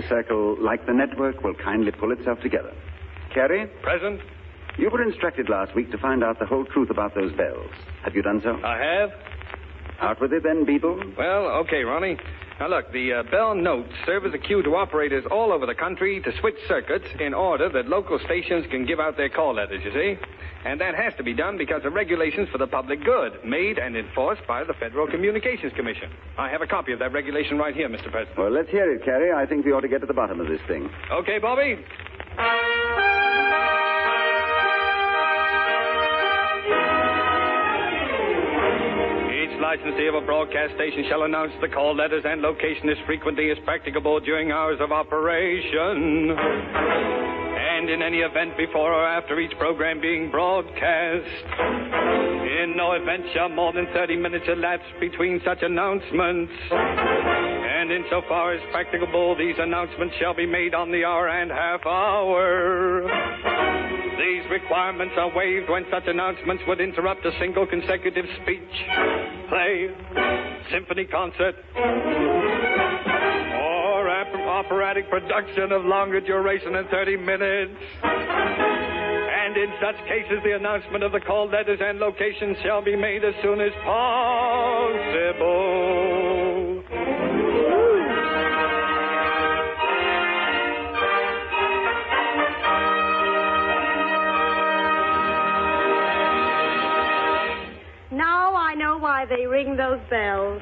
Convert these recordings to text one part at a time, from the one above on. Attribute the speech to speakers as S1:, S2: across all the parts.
S1: circle, like the network, will kindly pull itself together. Carey?
S2: Present.
S1: You were instructed last week to find out the whole truth about those bells. Have you done so?
S2: I have.
S1: Out with it then, Beetle.
S2: Well, okay, Ronnie. Now, look, the bell notes serve as a cue to operators all over the country to switch circuits in order that local stations can give out their call letters, you see? And that has to be done because of regulations for the public good, made and enforced by the Federal Communications Commission. I have a copy of that regulation right here, Mr. President.
S1: Well, let's hear it, Carey. I think we ought to get to the bottom of this thing.
S2: Okay, Bobby? Each licensee of a broadcast station shall announce the call letters and location as frequently as practicable during hours of operation. And in any event before or after each program being broadcast. In no event shall more than 30 minutes elapse between such announcements. And insofar as practicable, these announcements shall be made on the hour and half hour. These requirements are waived when such announcements would interrupt a single consecutive speech, play, symphony concert, or operatic production of longer duration than 30 minutes. And in such cases, the announcement of the call letters and locations shall be made as soon as possible.
S3: Now I know why they ring those bells.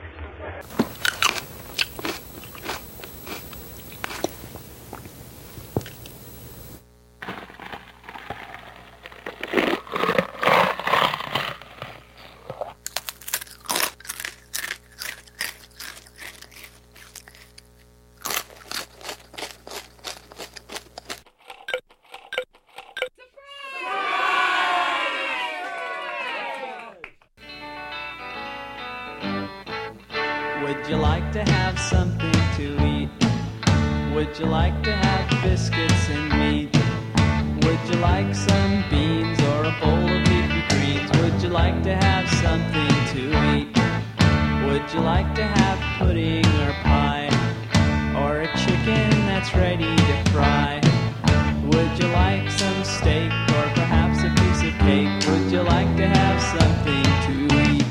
S4: Would you like to have something to eat? Would you like to have biscuits and meat? Would you like some beans or a bowl of leafy greens? Would you like to have something to eat? Would you like to have pudding or pie? Or a chicken that's ready to fry? Would you like some steak or perhaps a piece of cake? Would you like to have something to eat?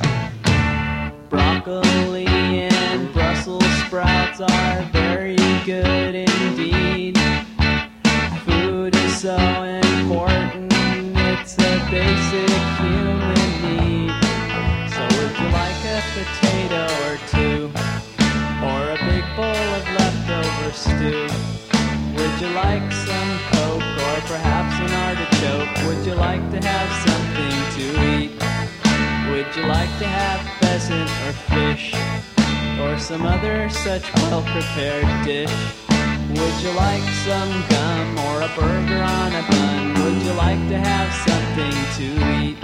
S4: Broccoli and Brussels sprouts are very good indeed. Food is so important, it's a basic human need. So would you like a potato or two? Or a big bowl of leftover stew? Would you like some Coke or perhaps an artichoke? Would you like to have something to eat? Would you like to have pheasant or fish? Or some other such well-prepared dish? Would you like some gum or a burger on a bun? Would you like to have something to eat?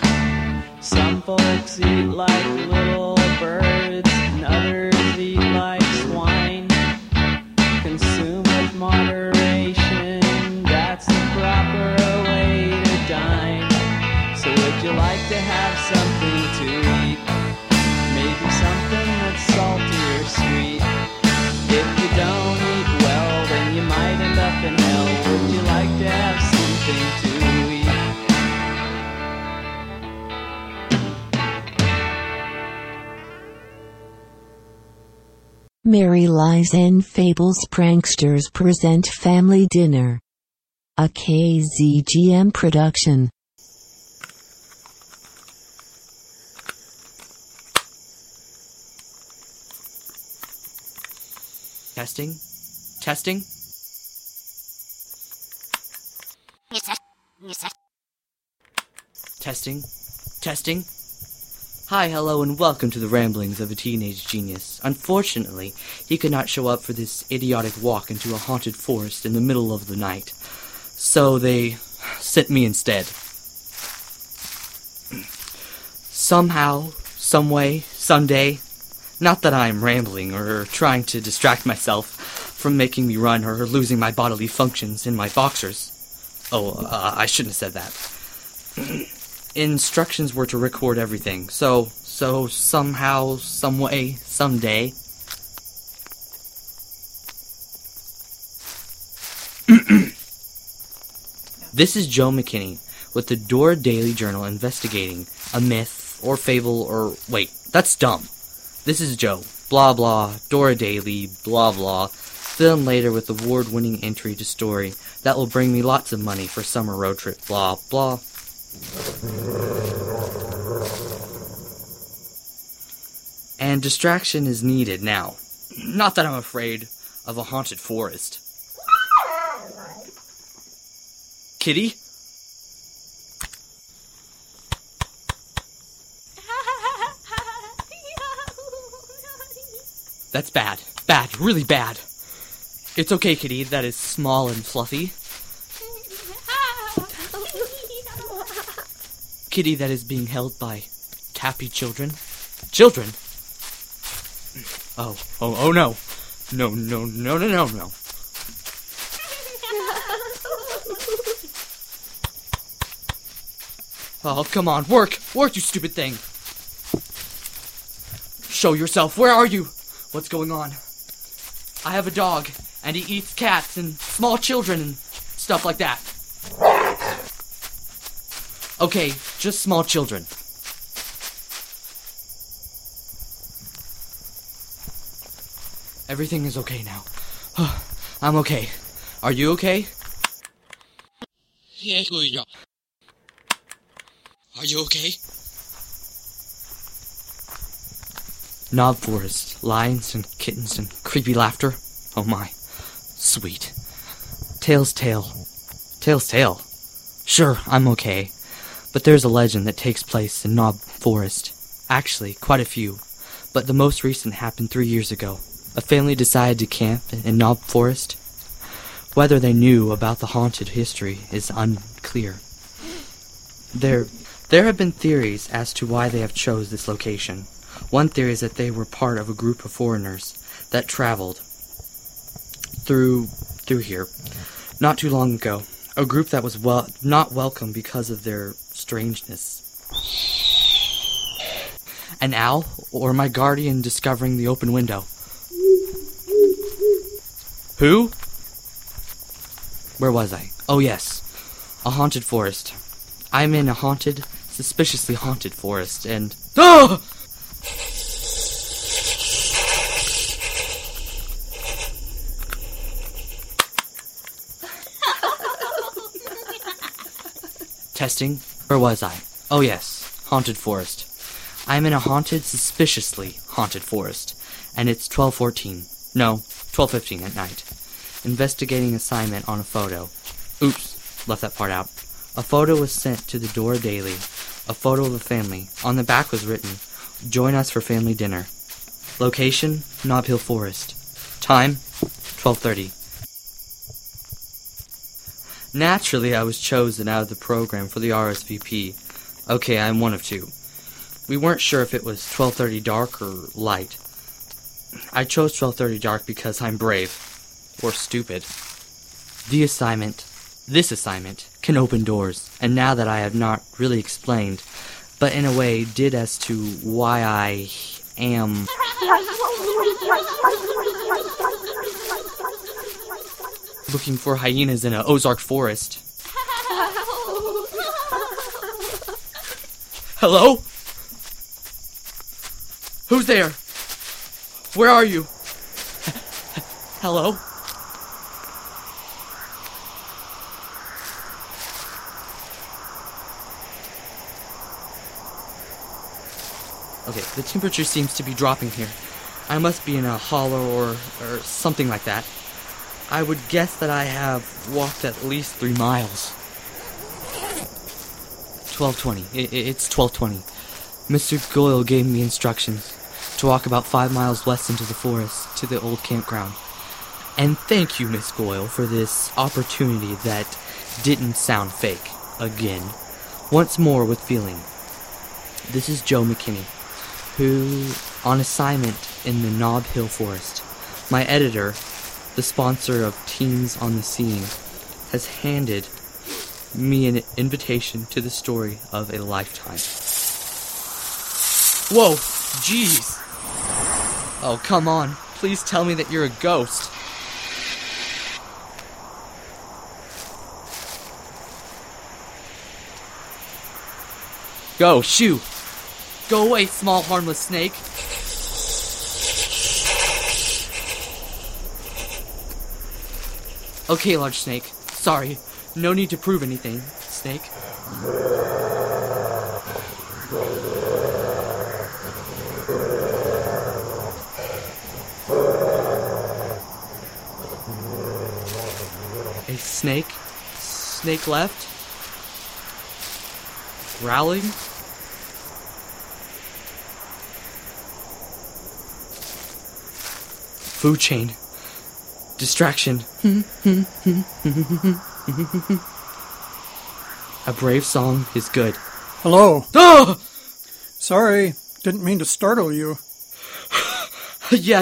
S4: Some folks eat like little birds, and others eat like swine. Consume with moderation, that's the proper way to dine. So would you like to have something to eat? Maybe something that's salty or sweet. If you don't eat well, then you might end up in hell. Would you like to have something to eat?
S5: Mary Lies and Fables Pranksters present Family Dinner, a KZGM production.
S6: Testing? Testing? Testing? Testing? Hi, hello, and welcome to the ramblings of a teenage genius. Unfortunately, he could not show up for this idiotic walk into a haunted forest in the middle of the night. So they sent me instead. Somehow, someway, someday, not that I'm rambling or trying to distract myself from making me run or losing my bodily functions in my boxers. I shouldn't have said that. Instructions were to record everything, so somehow, someway, someday. This is Joe McKinney with the Dora Daily Journal investigating a myth or fable or... Wait, that's dumb. This is Joe. Blah blah, Dora Daily, blah blah. Fill in later with award-winning entry to story that will bring me lots of money for summer road trip, blah blah. And distraction is needed now. Not that I'm afraid of a haunted forest. Kitty? That's bad. Bad. Really bad. It's okay, Kitty. That is small and fluffy. Kitty that is being held by happy children. Children? Oh no. No. Oh, come on. Work, you stupid thing. Show yourself. Where are you? What's going on? I have a dog, and he eats cats and small children and stuff like that. Okay, just small children. Everything is okay now. I'm okay. Are you okay? Are you okay? Knob Forest, lions and kittens and creepy laughter. Oh my. Sweet. Tail's tale. Sure, I'm okay. But there's a legend that takes place in Knob Forest. Actually, quite a few. But the most recent happened 3 years ago. A family decided to camp in Knob Forest. Whether they knew about the haunted history is unclear. There have been theories as to why they have chose this location. One theory is that they were part of a group of foreigners that traveled through here not too long ago. A group that was not welcome because of their strangeness. An owl or my guardian discovering the open window. Who? Where was I? Oh yes, a haunted forest. I'm in a suspiciously haunted forest, and... Ah! Testing. Where was I? Oh yes, haunted forest. I'm in a suspiciously haunted forest, and it's 12:14. No, 12:15 at night. Investigating assignment on a photo. Oops, left that part out. A photo was sent to the Dora Daily. A photo of a family. On the back was written, "Join us for family dinner." Location, Nob Hill Forest. Time, 12:30. Naturally, I was chosen out of the program for the RSVP. Okay, I'm one of two. We weren't sure if it was 12:30 dark or light. I chose 12:30 dark because I'm brave. Or stupid. This assignment, can open doors, and now that I have not really explained, but in a way did as to why I am... looking for hyenas in an Ozark forest. Hello? Who's there? Where are you? Hello? Okay, the temperature seems to be dropping here. I must be in a hollow or something like that. I would guess that I have walked at least 3 miles. 12:20. It's 12:20. Mr. Goyle gave me instructions to walk about 5 miles west into the forest to the old campground. And thank you, Miss Goyle, for this opportunity that didn't sound fake. Again. Once more with feeling. This is Joe McKinney, who, on assignment in the Nob Hill Forest, my editor, the sponsor of Teens on the Scene, has handed me an invitation to the story of a lifetime. Whoa, jeez. Oh, come on. Please tell me that you're a ghost. Go, shoo! Go away, small harmless snake! Okay, large snake. Sorry. No need to prove anything, snake. A snake? Snake left? Growling? Food chain. Distraction. A brave song is good.
S7: Hello.
S6: Oh!
S7: Sorry, didn't mean to startle you.
S6: Yeah,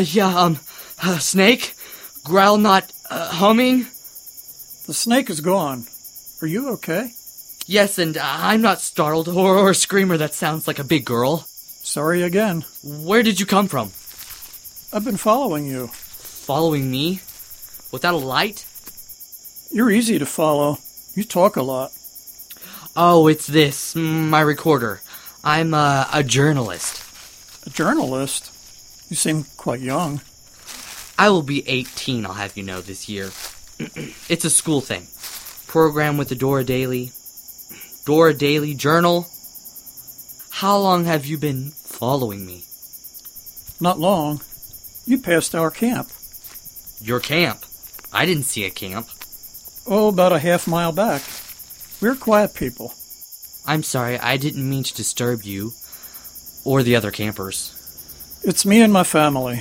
S6: snake? Growl not, humming?
S7: The snake is gone. Are you okay?
S6: Yes, and I'm not startled or a screamer that sounds like a big girl.
S7: Sorry again.
S6: Where did you come from?
S7: I've been following you.
S6: Following me? Without a light?
S7: You're easy to follow. You talk a lot.
S6: Oh, it's this, my recorder. I'm a journalist.
S7: A journalist? You seem quite young.
S6: I will be 18, I'll have you know, this year. It's a school thing. Program with the Dora Daily. Dora Daily Journal. How long have you been following me?
S7: Not long. You passed our camp.
S6: Your camp? I didn't see a camp.
S7: Oh, about a half-mile back. We're quiet people.
S6: I'm sorry, I didn't mean to disturb you. Or the other campers.
S7: It's me and my family.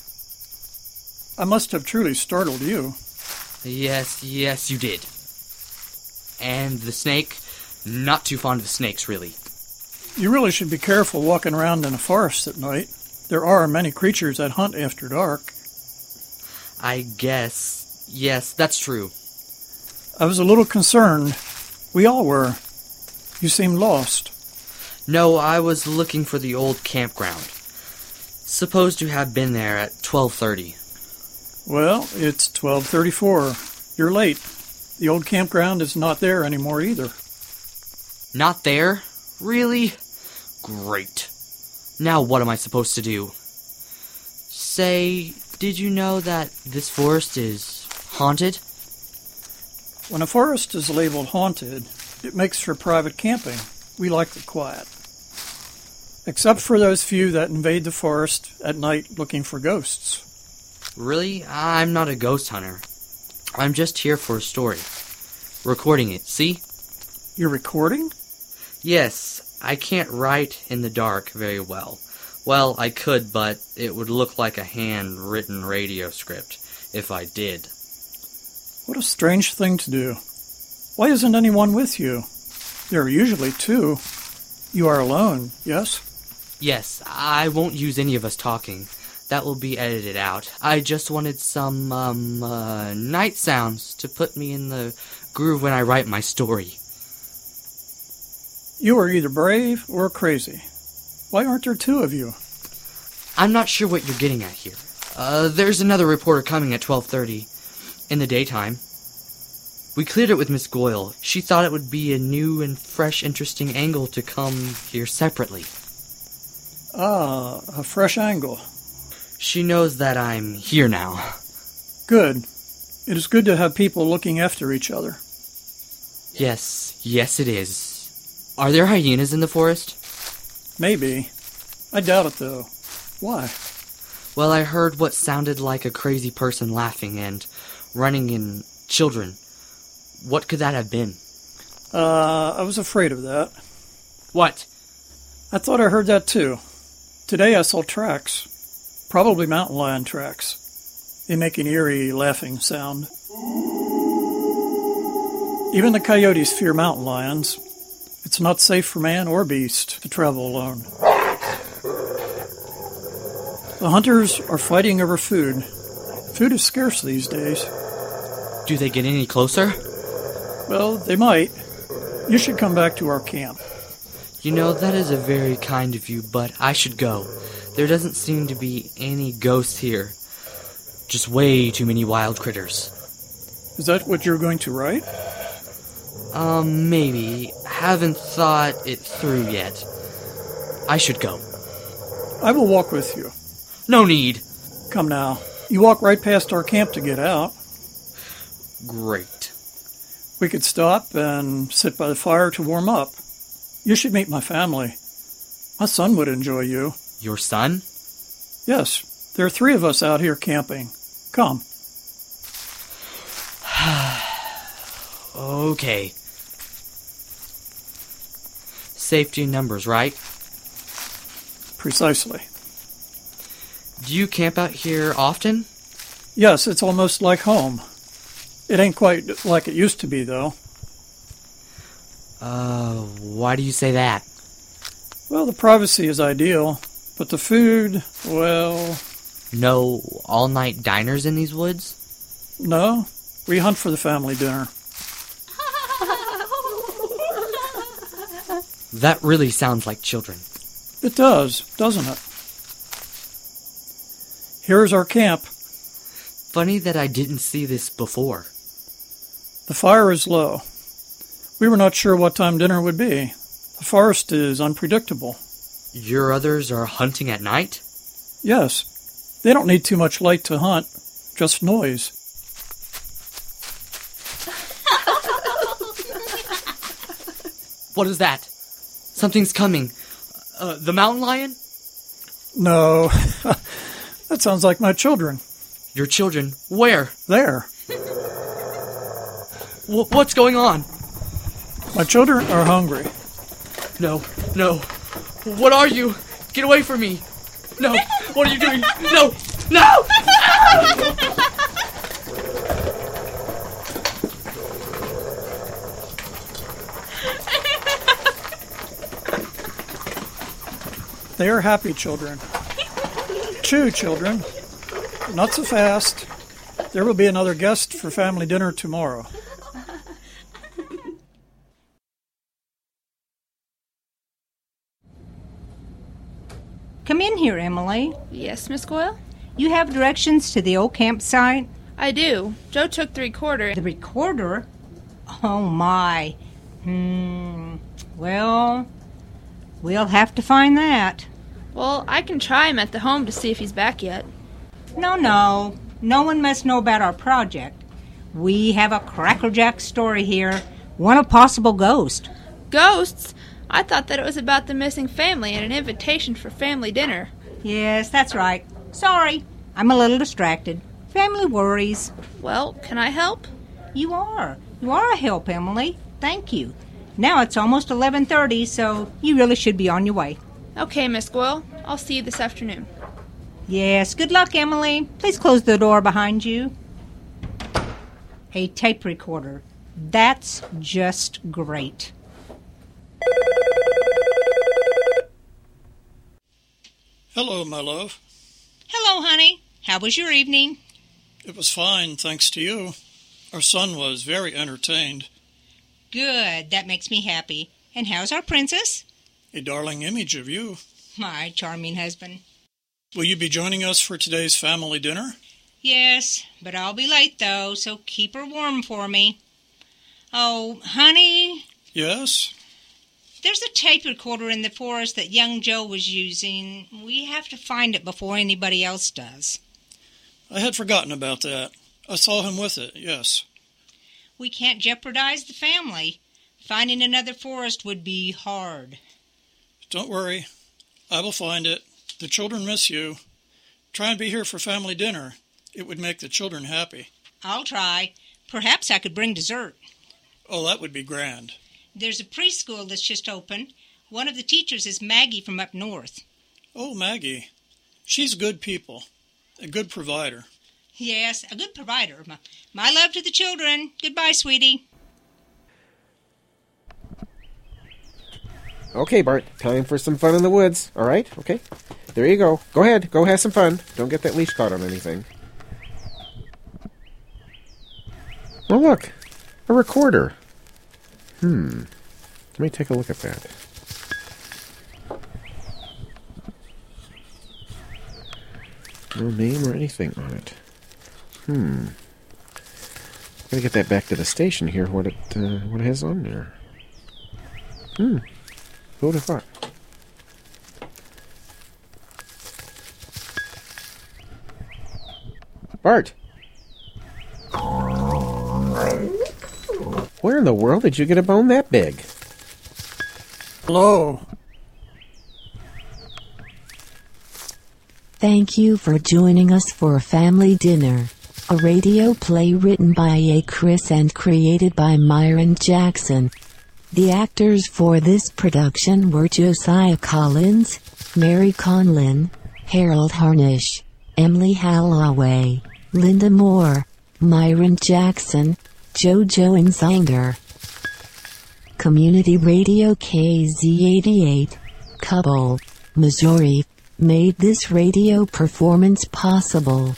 S7: I must have truly startled you.
S6: Yes, you did. And the snake? Not too fond of snakes, really.
S7: You really should be careful walking around in a forest at night. There are many creatures that hunt after dark.
S6: I guess. Yes, that's true.
S7: I was a little concerned. We all were. You seemed lost.
S6: No, I was looking for the old campground. Supposed to have been there at 12:30.
S7: Well, it's 12:34. You're late. The old campground is not there anymore either.
S6: Not there? Really? Great. Now what am I supposed to do? Say, did you know that this forest is haunted?
S7: When a forest is labeled haunted, it makes for private camping. We like the quiet. Except for those few that invade the forest at night looking for ghosts.
S6: Really? I'm not a ghost hunter. I'm just here for a story. Recording it, see?
S7: You're recording?
S6: Yes, I can't write in the dark very well. Well, I could, but it would look like a handwritten radio script if I did.
S7: What a strange thing to do. Why isn't anyone with you? There are usually two. You are alone, yes?
S6: Yes, I won't use any of us talking. That will be edited out. I just wanted some, night sounds to put me in the groove when I write my story.
S7: You are either brave or crazy. Why aren't there two of you?
S6: I'm not sure what you're getting at here. There's another reporter coming at 12:30. In the daytime. We cleared it with Miss Goyle. She thought it would be a new and fresh, interesting angle to come here separately.
S7: Ah, a fresh angle.
S6: She knows that I'm here now.
S7: Good. It is good to have people looking after each other.
S6: Yes it is. Are there hyenas in the forest?
S7: Maybe. I doubt it, though. Why?
S6: Well, I heard what sounded like a crazy person laughing and running and children. What could that have been?
S7: I was afraid of that.
S6: What?
S7: I thought I heard that, too. Today I saw tracks. Probably mountain lion tracks. They make an eerie, laughing sound. Even the coyotes fear mountain lions. It's not safe for man or beast to travel alone. The hunters are fighting over food. Food is scarce these days.
S6: Do they get any closer?
S7: Well, they might. You should come back to our camp.
S6: You know, that is a very kind of you, but I should go. There doesn't seem to be any ghosts here. Just way too many wild critters.
S7: Is that what you're going to write?
S6: Maybe. Haven't thought it through yet. I should go.
S7: I will walk with you.
S6: No need.
S7: Come now. You walk right past our camp to get out.
S6: Great.
S7: We could stop and sit by the fire to warm up. You should meet my family. My son would enjoy you.
S6: Your son?
S7: Yes, there are 3 of us out here camping. Come.
S6: Okay. Safety in numbers, right?
S7: Precisely.
S6: Do you camp out here often?
S7: Yes, it's almost like home. It ain't quite like it used to be, though.
S6: Why do you say that?
S7: Well, the privacy is ideal, but the food, well...
S6: No all-night diners in these woods?
S7: No, we hunt for the family dinner.
S6: That really sounds like children.
S7: It does, doesn't it? Here's our camp.
S6: Funny that I didn't see this before.
S7: The fire is low. We were not sure what time dinner would be. The forest is unpredictable.
S6: Your others are hunting at night?
S7: Yes. They don't need too much light to hunt, just noise.
S6: What is that? Something's coming. The mountain lion?
S7: No. That sounds like my children.
S6: Your children? Where?
S7: There.
S6: What's going on?
S7: My children are hungry.
S6: No. What are you? Get away from me. No. What are you doing? No.
S7: They are happy children. Chew, children. Not so fast. There will be another guest for family dinner tomorrow.
S8: Come in here, Emily.
S9: Yes, Miss Goyle?
S8: You have directions to the old campsite?
S9: I do. Joe took the recorder.
S8: The recorder? Oh, my. Well, we'll have to find that.
S9: Well, I can try him at the home to see if he's back yet.
S8: No. No one must know about our project. We have a crackerjack story here. One a possible ghost.
S9: Ghosts? I thought that it was about the missing family and an invitation for family dinner.
S8: Yes, that's right. Sorry, I'm a little distracted. Family worries.
S9: Well, can I help?
S8: You are. You are a help, Emily. Thank you. Now it's almost 11:30, so you really should be on your way.
S9: Okay, Miss Goyle. I'll see you this afternoon.
S8: Yes, good luck, Emily. Please close the door behind you. A tape recorder. That's just great.
S7: Hello, my love.
S8: Hello, honey. How was your evening?
S7: It was fine, thanks to you. Our son was very entertained.
S8: Good. That makes me happy. And how's our princess?
S7: A darling image of you.
S8: My charming husband.
S7: Will you be joining us for today's family dinner?
S8: Yes, but I'll be late, though, so keep her warm for me. Oh, honey?
S7: Yes?
S8: There's a tape recorder in the forest that young Joe was using. We have to find it before anybody else does.
S7: I had forgotten about that. I saw him with it, yes.
S8: We can't jeopardize the family. Finding another forest would be hard.
S7: Don't worry. I will find it. The children miss you. Try and be here for family dinner. It would make the children happy.
S8: I'll try. Perhaps I could bring dessert.
S7: Oh, that would be grand.
S8: There's a preschool that's just opened. One of the teachers is Maggie from up north.
S7: Oh, Maggie. She's good people. A good provider.
S8: Yes, a good provider. My love to the children. Goodbye, sweetie.
S10: Okay, Bart, time for some fun in the woods. All right? Okay. There you go. Go ahead. Go have some fun. Don't get that leash caught on anything. Oh, look. A recorder. Let me take a look at that. No name or anything on it. Gotta get that back to the station here, what it has on there. Who would have thought? Bart! Where in the world did you get a bone that big?
S7: Hello.
S5: Thank you for joining us for Family Dinner, a radio play written by A. Chris and created by Myron Jackson. The actors for this production were Josiah Collins, Mary Conlin, Harold Harnish, Emily Halloway, Linda Moore, Myron Jackson, JoJo Insider. Community Radio KZ88, Cobble, Missouri, made this radio performance possible.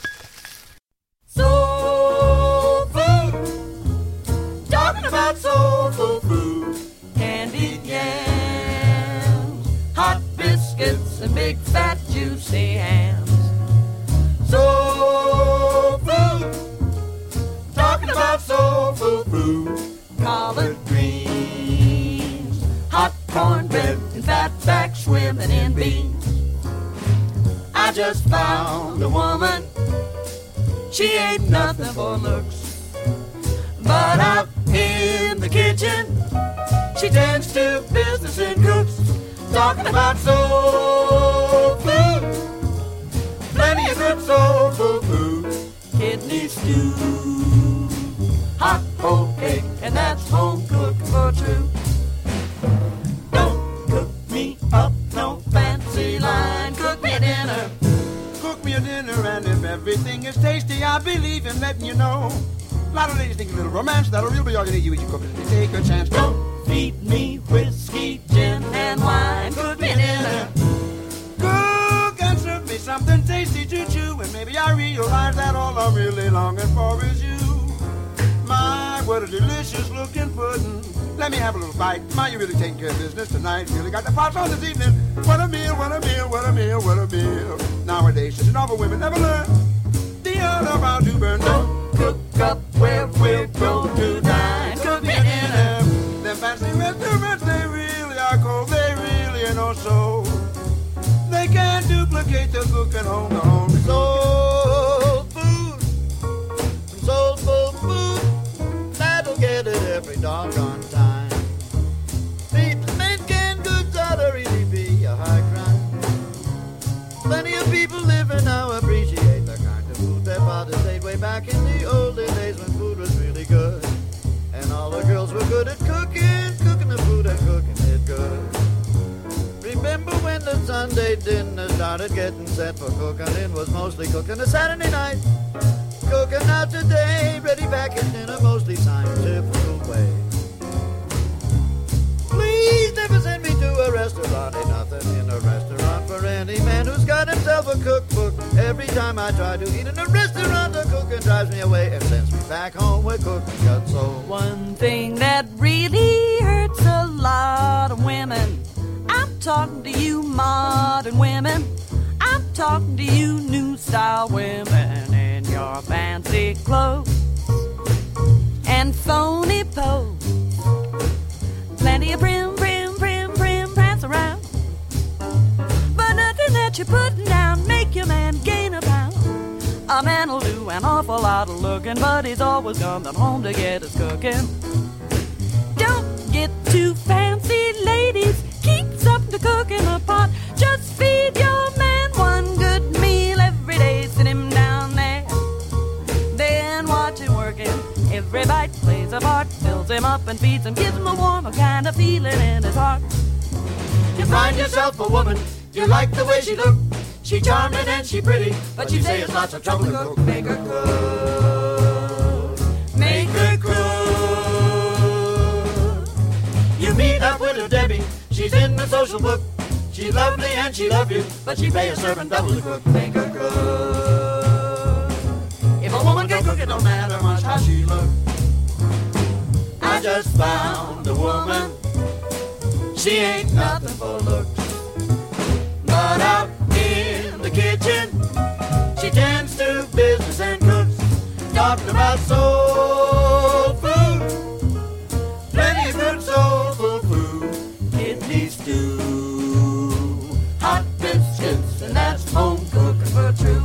S11: Soul food, talking about soulful food, candied yams, hot biscuits and big fat juicy hams. Soul food, talking about soulful food, collard greens, hot cornbread and fatback swimming in beans. I just found a woman, she ain't nothing for looks, but out in the kitchen, she tends to business and cooks, talking about soul food, plenty of good soulful food, kidney stew, hot whole cake, and that's home cooked for true. Don't cook me up no fancy line, cook me a dinner. Cook me a dinner, and if everything is tasty, I believe in letting you know. A lot of ladies think a little romance, that'll really be all you need. You cook it, take a chance. Don't feed me whiskey, gin, and wine. Cook me a dinner. Cook and serve me something tasty to chew, and maybe I realize that all I'm really longing for is you. My, what a delicious looking pudding. Let me have a little bite. My, you really taking care of business tonight. Really got the pots on this evening. What a meal, what a meal, what a meal, what a meal. Nowadays, such an awful women never learn the art of how to burn. Don't cook up where we'll go to dine. Cook me a dinner. Them fancy restaurants, they really are cold. They really ain't no soul. They can't duplicate the cooking home to home. Soul food, soulful food, that'll get it every doggone time. Making goods ought to really be a high crime. Plenty of people living now appreciate the kind of food their fathers ate way back in the olden days when food was really good. And all the girls were good at cooking the food and cooking it good. Remember when the Sunday dinner started getting set for cooking? It was mostly cooking a Saturday night. Cooking out today, ready packaged in a mostly scientific way. Please never send me to a restaurant. Ain't nothing in a restaurant for any man who's got himself a cookbook. Every time I try to eat in a restaurant, the cooking drives me away and sends me back home where cooking got sold.
S12: One thing that really hurts a lot of women, I'm talking to you modern women, I'm talking to you new style women in your fancy clothes and phony pose. Plenty of prim, prance around, but nothing that you're putting down make your man gain a pound. A man'll do an awful lot of looking, but he's always coming home to get his cooking. Don't get too fancy, ladies, keep something to cook in a pot. Just feed your man one good meal every day, sit him down there, then watch him working. Every bite plays a part, fills him up and feeds him, gives him a warmer kind of feeling in his heart.
S11: You find yourself a woman, you like the way she look. She charming and she pretty, but you say it's lots of trouble to cook. Make her cook, make her cook. You meet up with her Debbie, she's in the social book. She's lovely and she love you, but she pay a servant double to cook. Make her cook. If a woman can cook, it don't matter much how she look. I just found a woman, she ain't nothing for looks, but out in the kitchen, she tends to business and cooks, talking about soul never true.